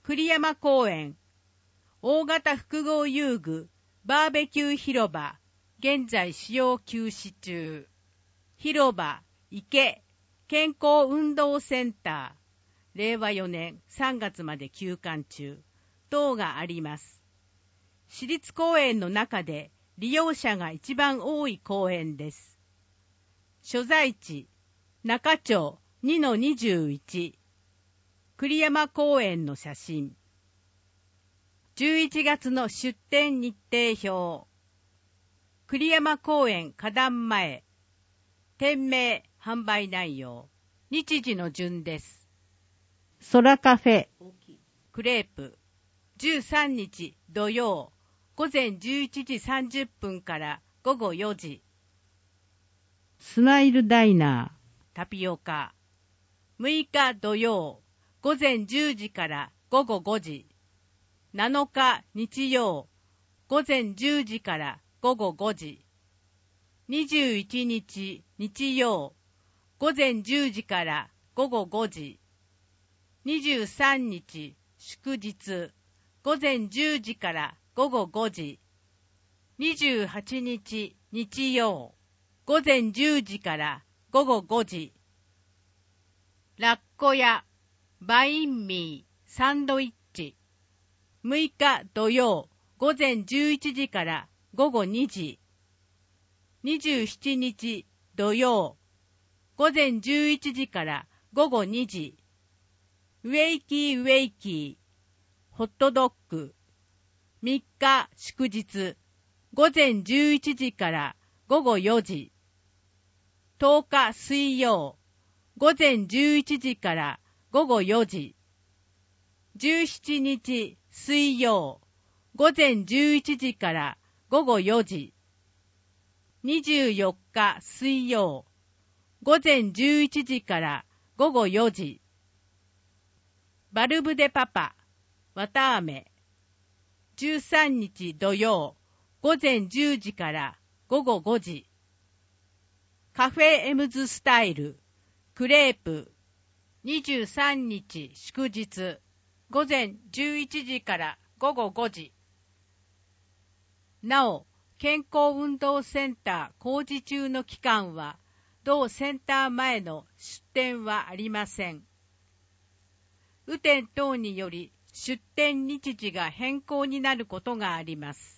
栗山公園、大型複合遊具、バーベキュー広場、現在使用休止中。広場、池、健康運動センター、令和4年3月まで休館中、等があります。市立公園の中で利用者が一番多い公園です。所在地、中町 2-21、栗山公園の写真。11月の出店日程表。栗山公園花壇前。店名、販売内容。日時の順です。空カフェ、クレープ。13日土曜、午前11時30分から午後4時。スマイルダイナー、タピオカ。6日土曜、午前10時から午後5時。7日日曜、午前10時から午後5時。21日日曜、午前10時から午後5時。23日祝日、午前10時から午後5時。28日日曜、午前10時から午後5時。ラッコ屋、バインミー、サンドイッチ。6日土曜、午前11時から午後2時。27日土曜、午前11時から午後2時。ウェイキーウェイキー、ホットドッグ。3日祝日、午前11時から午後4時。10日水曜、午前11時から午後4時。17日水曜、午前11時から午後4時。24日水曜、午前11時から午後4時。バルブデパパ、わたあめ。13日土曜、午前10時から午後5時。カフェエムズスタイル、クレープ。23日祝日、午前11時から午後5時。なお、健康運動センター工事中の期間は、同センター前の出店はありません。雨天等により出店日時が変更になることがあります。